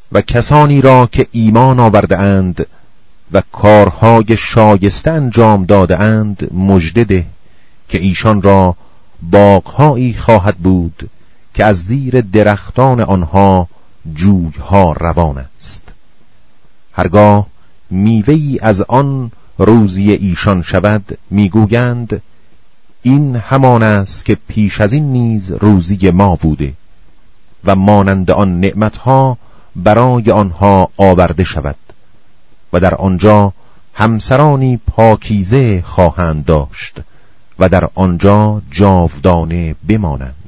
و کسانی را که ایمان آورده اند و کارهای شایسته انجام داده اند مژده ده که ایشان را باغهایی خواهد بود که از زیر درختان آنها جویها روان است. هرگاه میوه‌ای از آن روزی ایشان شود میگویند این همان است که پیش از این نیز روزی ما بوده و مانند آن نعمتها برای آنها آورده شود و در آنجا همسرانی پاکیزه خواهند داشت و در آنجا جاودانه بمانند.